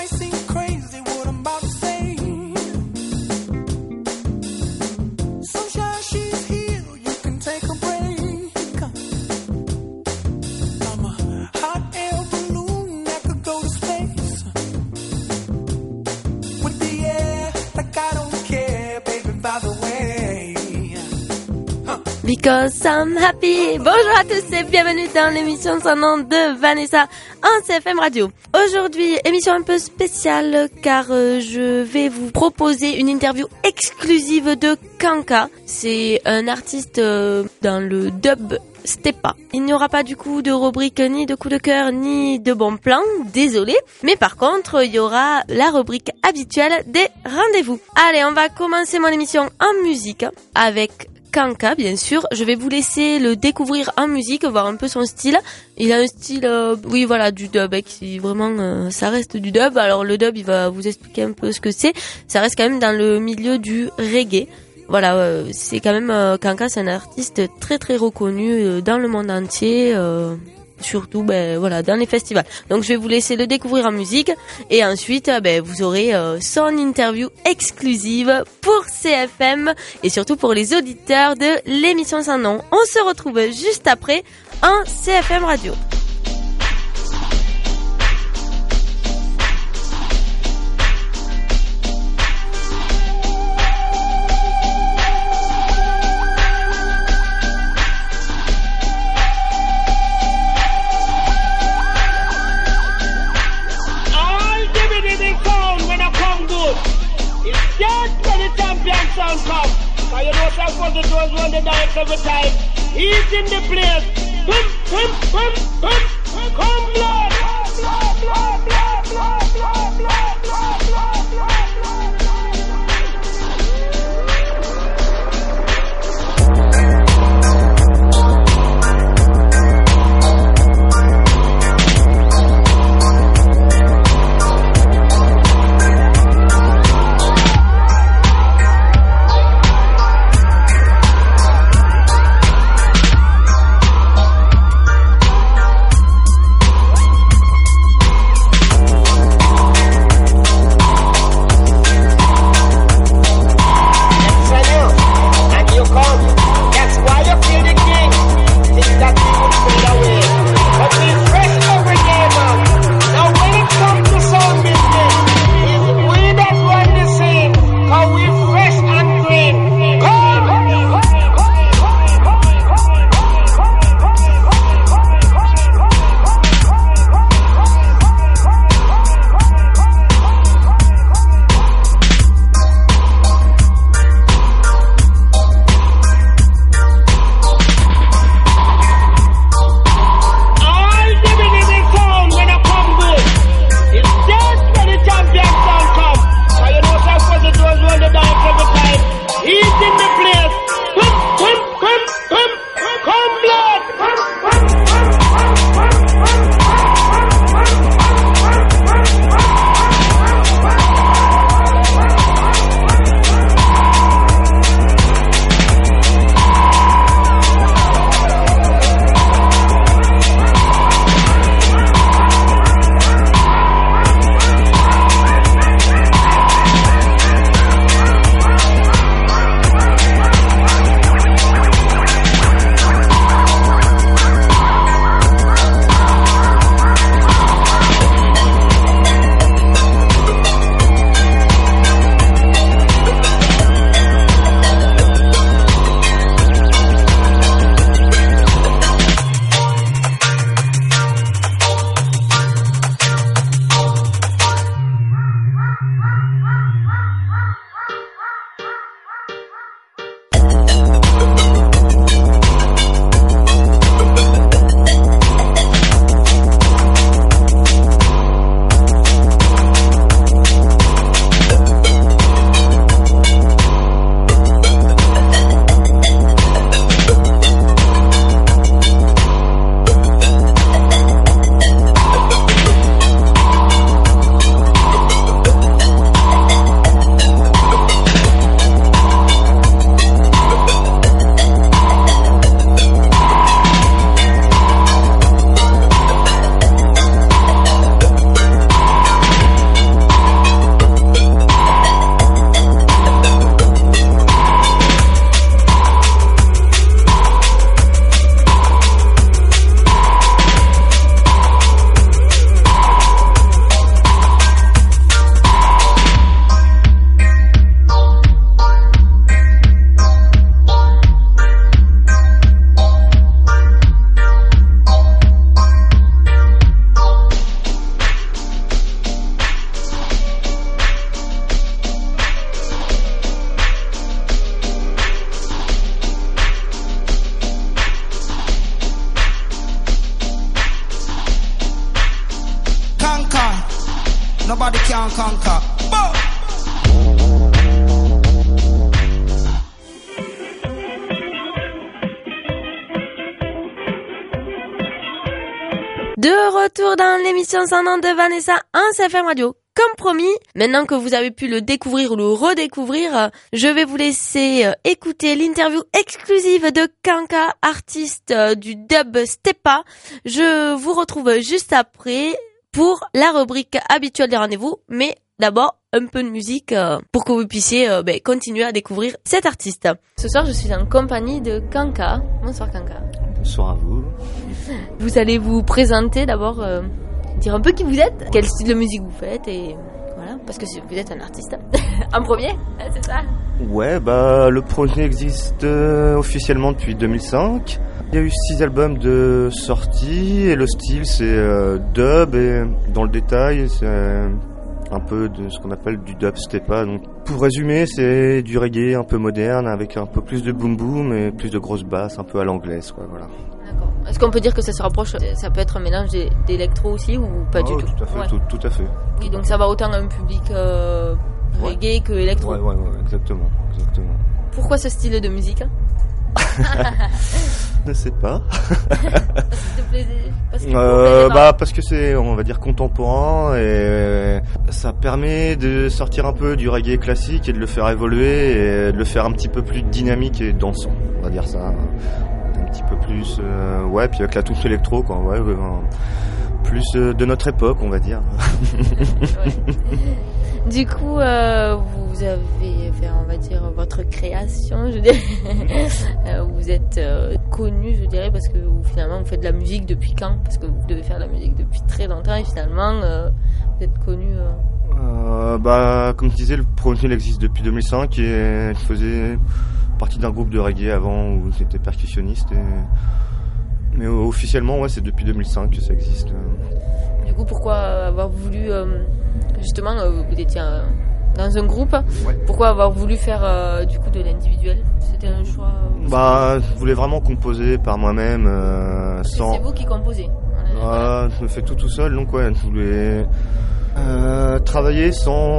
Because I'm happy. Bonjour à tous et bienvenue dans l'émission Sans nom de Vanessa en CFM Radio. Aujourd'hui, émission un peu spéciale car je vais vous proposer une interview exclusive de Kanka. C'est un artiste dans le dub Stepa. Il n'y aura pas du coup de rubrique ni de coup de cœur ni de bon plan, désolé. Mais par contre, il y aura la rubrique habituelle des rendez-vous. Allez, on va commencer mon émission en musique avec Kanka, bien sûr. Je vais vous laisser le découvrir en musique, voir un peu son style. Il a un style, du dub, qui vraiment, ça reste du dub. Alors le dub, il va vous expliquer un peu ce que c'est. Ça reste quand même dans le milieu du reggae. Voilà, c'est quand même, Kanka, c'est un artiste très très reconnu dans le monde entier. Surtout dans les festivals. Donc je vais vous laisser le découvrir en musique et ensuite vous aurez son interview exclusive pour CFM et surtout pour les auditeurs de l'émission Sans nom. On se retrouve juste après en CFM Radio. Sound come, cause you know some for the doors run the dance every time. He's in the place. Come blood. nobody can conquer. Boom. De retour dans l'émission Sans nom de Vanessa en CFM Radio. Comme promis, maintenant que vous avez pu le découvrir ou le redécouvrir, je vais vous laisser écouter l'interview exclusive de Kanka, artiste du dub Stepa. Je vous retrouve juste après pour la rubrique habituelle des rendez-vous, mais d'abord un peu de musique pour que vous puissiez continuer à découvrir cet artiste. Ce soir, je suis en compagnie de Kanka. Bonsoir Kanka. Bonsoir à vous. Vous allez vous présenter d'abord, dire un peu qui vous êtes, quel style de musique vous faites et voilà, parce que vous êtes un artiste. En premier, c'est ça? Ouais, bah le projet existe officiellement depuis 2005. Il y a eu 6 albums de sortie et le style c'est dub et dans le détail c'est un peu de ce qu'on appelle du dub stepa. Donc pour résumer, c'est du reggae un peu moderne avec un peu plus de boom boom et plus de grosses basses un peu à l'anglaise quoi, voilà. D'accord. Est-ce qu'on peut dire que ça se rapproche, ça peut être un mélange d'électro aussi ou pas du tout? Tout à fait, ouais. tout à fait. Oui, donc ça va autant à un public reggae que électro. Ouais, exactement. Pourquoi ce style de musique? Je ne sais pas. Parce que c'est, on va dire, contemporain et ça permet de sortir un peu du reggae classique et de le faire évoluer et de le faire un petit peu plus dynamique et dansant, on va dire ça. Un petit peu plus, puis avec la touche électro, quoi, plus de notre époque, on va dire. Ouais. Du coup, vous avez fait, on va dire, votre création, je dirais. Vous êtes connu, je dirais, parce que finalement, vous faites de la musique depuis quand? Parce que vous devez faire de la musique depuis très longtemps et finalement, vous êtes connu... Comme je disais, le projet il existe depuis 2005 et je faisais partie d'un groupe de reggae avant où j'étais percussionniste. Mais officiellement, c'est depuis 2005 que ça existe. Du coup, pourquoi avoir voulu... justement, vous étiez dans un groupe. Ouais. Pourquoi avoir voulu faire du coup de l'individuel? C'était un choix je voulais vraiment composer par moi-même. Sans... C'est vous qui composez? Je me fais tout seul, donc je voulais travailler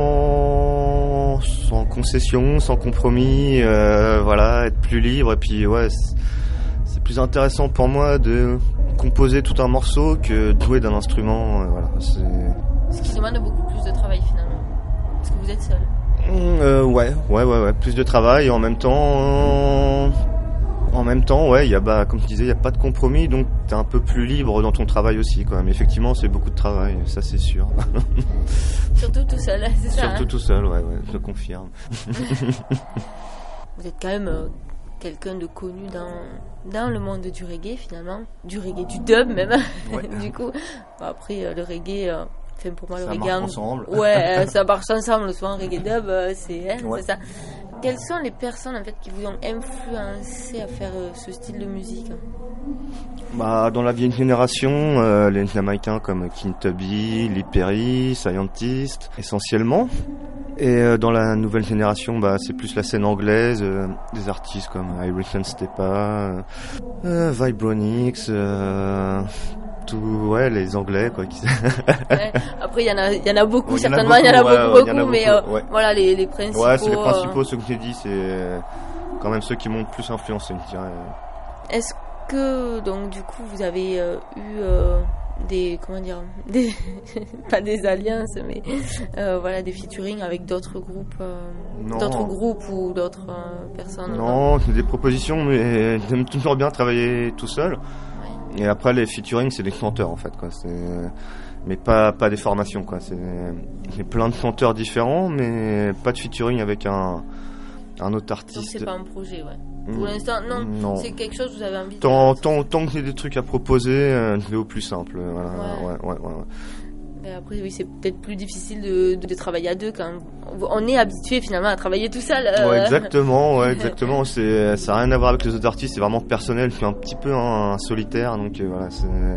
sans concession, sans compromis, être plus libre. Et puis c'est plus intéressant pour moi de composer tout un morceau que de jouer d'un instrument. Ce qui demande beaucoup plus de travail finalement, parce que vous êtes seul. Plus de travail et en même temps, il y a, comme je disais, il y a pas de compromis, donc t'es un peu plus libre dans ton travail aussi, quoi. Mais effectivement, c'est beaucoup de travail, ça c'est sûr. Surtout tout seul, c'est ça. Surtout tout seul, je le confirme. Vous êtes quand même quelqu'un de connu dans le monde du reggae finalement, du reggae, du dub même. Ouais. Du coup, après le reggae. Pour moi, le reggae ensemble. Ça marche ensemble. Souvent, reggae dub, c'est ça. Quelles sont les personnes en fait qui vous ont influencé à faire ce style de musique? Dans la vieille génération, les Jamaïcains comme King Tubby, Lee Perry, Scientist, essentiellement. Et dans la nouvelle génération, c'est plus la scène anglaise, des artistes comme Irish Stepa, Vibronix. Les Anglais quoi. Après il y en a beaucoup, certainement il y en a beaucoup, mais voilà les principaux. Ouais, c'est les principaux, ceux que j'ai dit, c'est quand même ceux qui m'ont le plus influencé, je dirais. Est-ce que donc du coup vous avez eu des pas des alliances mais des featuring avec d'autres groupes ou d'autres personnes? Non, des propositions, mais j'aime toujours bien travailler tout seul. Et après les featuring c'est des chanteurs en fait quoi, mais pas des formations quoi, j'ai plein de chanteurs différents mais pas de featuring avec un autre artiste. Donc c'est pas un projet pour l'instant non, c'est quelque chose que vous avez envie de tant que j'ai des trucs à proposer, je vais au plus simple, voilà. Mais après oui, c'est peut-être plus difficile de travailler à deux quand on est habitué finalement à travailler tout seul. Exactement, ça n'a rien à voir avec les autres artistes, c'est vraiment personnel, je suis un petit peu un solitaire, donc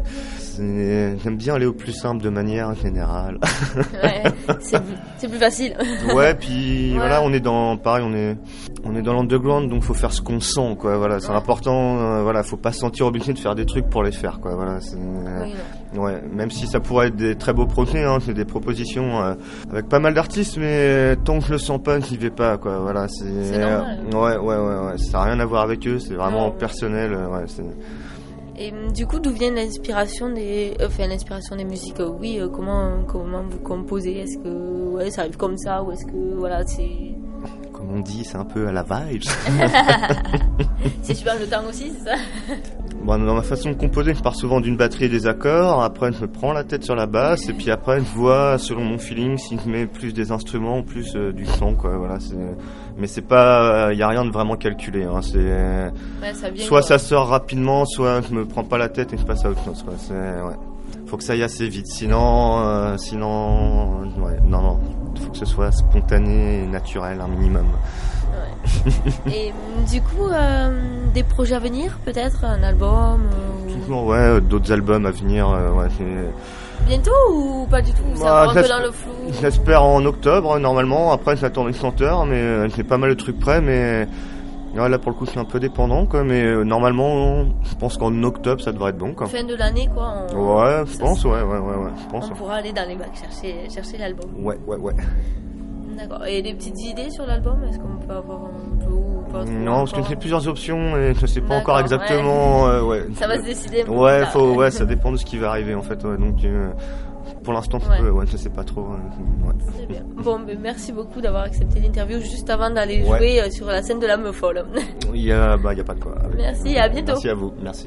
j'aime bien aller au plus simple de manière générale. Ouais, c'est plus facile. Ouais, puis voilà, on est dans l'underground, donc faut faire ce qu'on sent, quoi. Voilà, c'est important. Voilà, faut pas se sentir obligé de faire des trucs pour les faire, quoi. Voilà, ouais, même si ça pourrait être des très beaux projets, hein, c'est des propositions avec pas mal d'artistes, mais tant que je le sens pas, j'y vais pas, quoi. Voilà, c'est normal. Ouais, ça a rien à voir avec eux, c'est vraiment personnel. Ouais, Et du coup, d'où vient l'inspiration des musiques? Comment vous composez? Est-ce que ça arrive comme ça, ou est-ce que voilà, c'est comme on dit, c'est un peu à la vibe. C'est super le temps aussi, c'est ça? Bon, dans ma façon de composer, je pars souvent d'une batterie et des accords. Après, je me prends la tête sur la basse, et puis après, je vois selon mon feeling si je mets plus des instruments ou plus du son, quoi. Voilà, mais c'est pas, y a rien de vraiment calculé. Hein. Ça vient, soit ça sort rapidement, soit je me prends pas la tête et je passe à autre chose, quoi. Faut que ça aille assez vite, sinon, non. Faut que ce soit spontané et naturel, un minimum. Ouais. Et du coup, des projets à venir, peut-être un album Toujours, d'autres albums à venir. Bientôt ou pas du tout? Ça va un peu dans le flou. J'espère en octobre, normalement. Après, j'attends les chanteurs, mais j'ai pas mal de trucs prêts, mais là, pour le coup, je suis un peu dépendant, quoi. Mais normalement, je pense qu'en octobre, ça devrait être bon, quoi. Fin de l'année, quoi. Ouais, je pense, ouais. Je pense. On pourra aller dans les bacs chercher l'album. Ouais. D'accord. Et des petites idées sur l'album? Est-ce qu'on peut avoir un peu ou pas trop? Non, parce que j'ai plusieurs options et je sais pas encore exactement. Ça va se décider. Ça dépend de ce qui va arriver, en fait. Ouais, donc, pour l'instant, je sais pas trop. C'est bien. Bon, mais merci beaucoup d'avoir accepté l'interview juste avant d'aller jouer sur la scène de la Meuf Folle. Il y a pas de quoi. Merci, à bientôt. Merci à vous. Merci.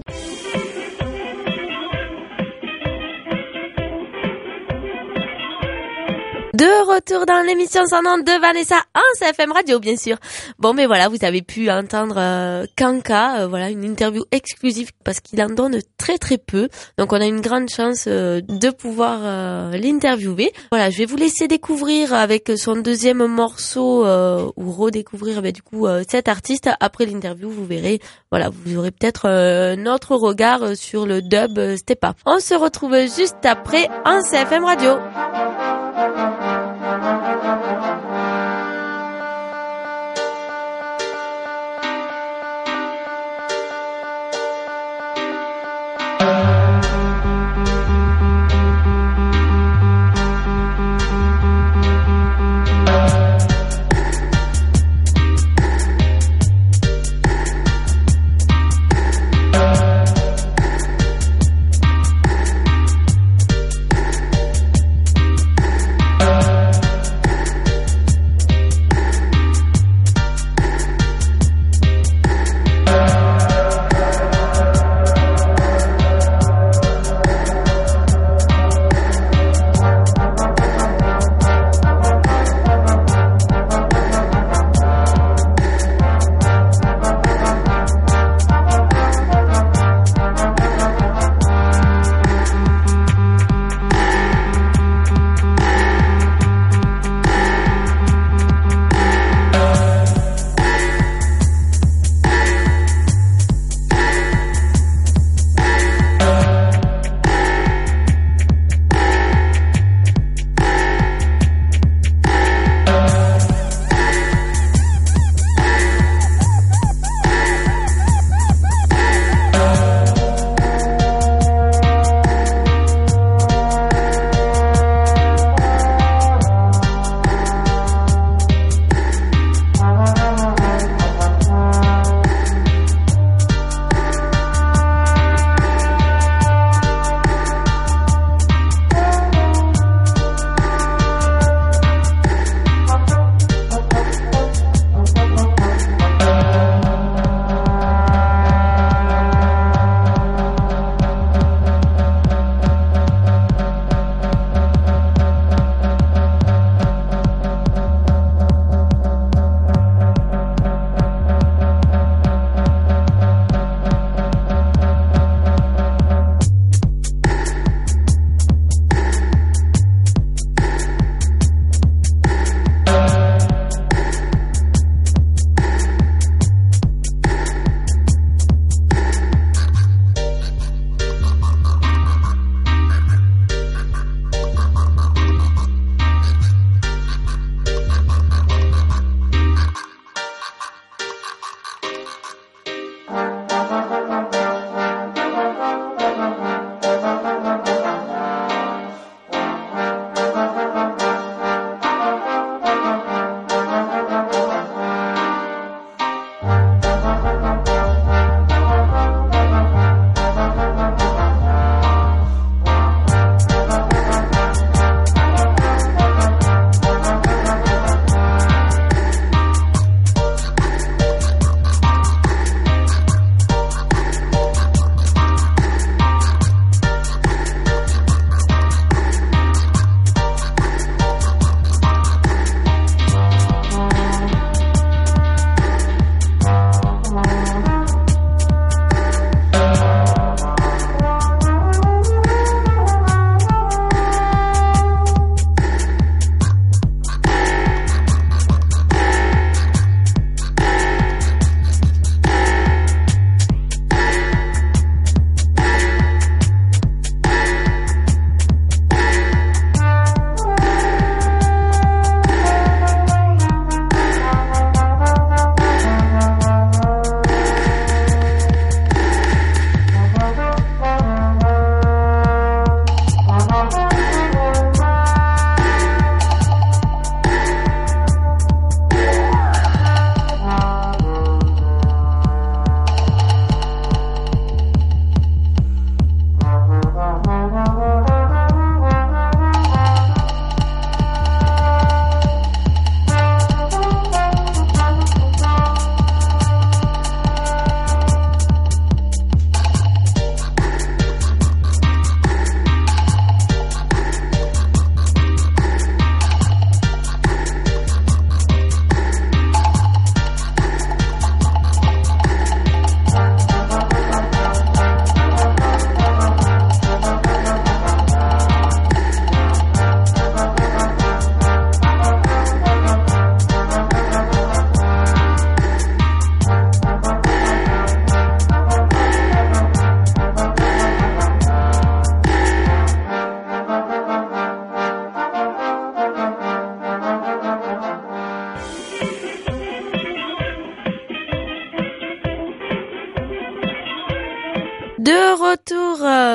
De retour dans l'émission Sans nom de Vanessa en CFM Radio, bien sûr. Bon, mais voilà, vous avez pu entendre Kanka, une interview exclusive parce qu'il en donne très très peu. Donc on a une grande chance de pouvoir l'interviewer. Voilà, je vais vous laisser découvrir avec son deuxième morceau ou redécouvrir cet artiste. Après l'interview, vous verrez, vous aurez peut-être un autre regard sur le dub Step Up. On se retrouve juste après en CFM Radio.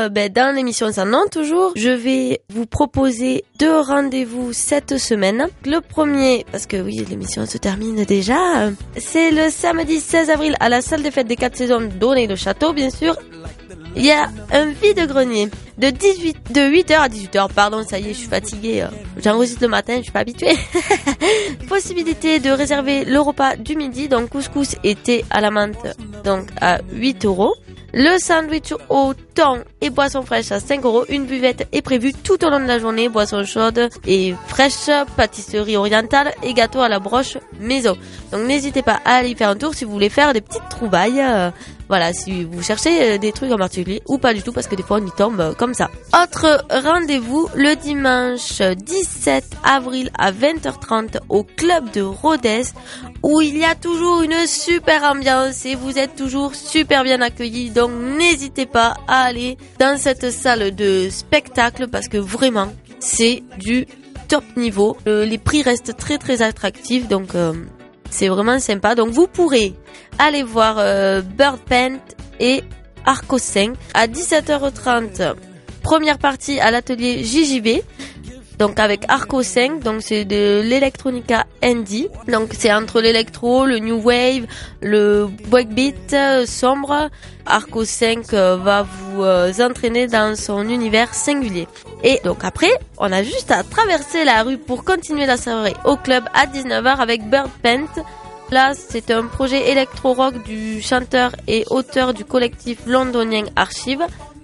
dans l'émission Sans Nom toujours, je vais vous proposer 2 rendez-vous cette semaine. Le premier, parce que oui, l'émission se termine déjà, c'est le samedi 16 avril à la salle des fêtes des 4 saisons d'Aulnay-le-Château, bien sûr. Il y a un vide-grenier de 8h à 18h, pardon, ça y est, je suis fatiguée, j'enregistre le matin, je suis pas habituée. Possibilité de réserver le repas du midi, donc couscous et thé à la menthe, donc à 8€. Le sandwich au thon et boisson fraîche à 5€. Une buvette est prévue tout au long de la journée, boisson chaude et fraîche, pâtisserie orientale et gâteau à la broche maison. Donc n'hésitez pas à aller faire un tour si vous voulez faire des petites trouvailles. Voilà, si vous cherchez des trucs en particulier ou pas du tout parce que des fois on y tombe comme ça. Autre rendez-vous le dimanche 17 avril à 20h30 au club de Rodez où il y a toujours une super ambiance et vous êtes toujours super bien accueillis. Donc n'hésitez pas à aller dans cette salle de spectacle parce que vraiment c'est du top niveau. Les prix restent très très attractifs donc c'est vraiment sympa. Donc vous pourrez aller voir Bird Paint et Arco 5 à 17h30. Première partie à l'atelier JJB. Donc avec Arco 5, donc c'est de l'electronica indie. Donc c'est entre l'électro, le new wave, le breakbeat sombre. Arco 5 va vous entraîner dans son univers singulier. Et donc après, on a juste à traverser la rue pour continuer la soirée au club à 19h avec Bird Paint. Là, c'est un projet électro-rock du chanteur et auteur du collectif londonien Archive,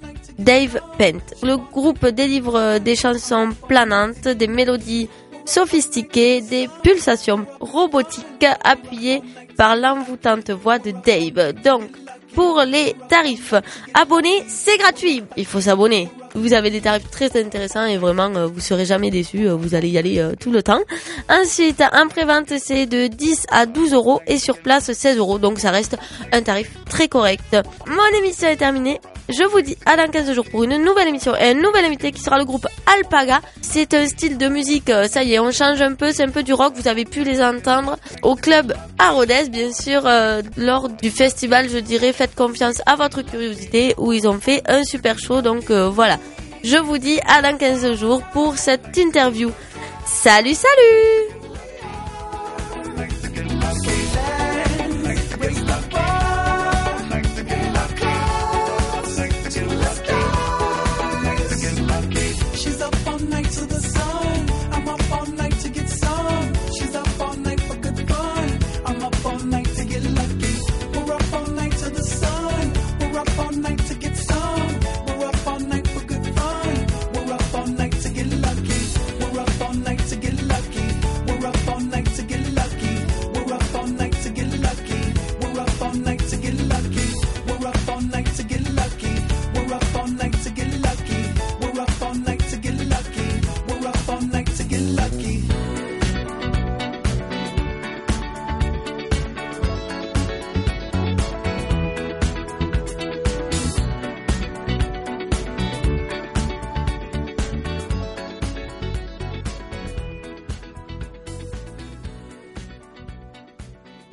Dave Paint. Le groupe délivre des chansons planantes, des mélodies sophistiquées, des pulsations robotiques appuyées par l'envoûtante voix de Dave. Donc, pour les tarifs abonnés, c'est gratuit. Il faut s'abonner. Vous avez des tarifs très intéressants et vraiment, vous serez jamais déçus. Vous allez y aller tout le temps. Ensuite, en pré-vente, c'est de 10 à 12€ et sur place, 16€. Donc, ça reste un tarif très correct. Mon émission est terminée. Je vous dis à dans 15 jours pour une nouvelle émission et un nouvel invité qui sera le groupe Alpaga. C'est un style de musique, ça y est, on change un peu, c'est un peu du rock, vous avez pu les entendre au club à Rodez, bien sûr, lors du festival, je dirais, faites confiance à votre curiosité, où ils ont fait un super show, donc voilà. Je vous dis à dans 15 jours pour cette interview. Salut, salut!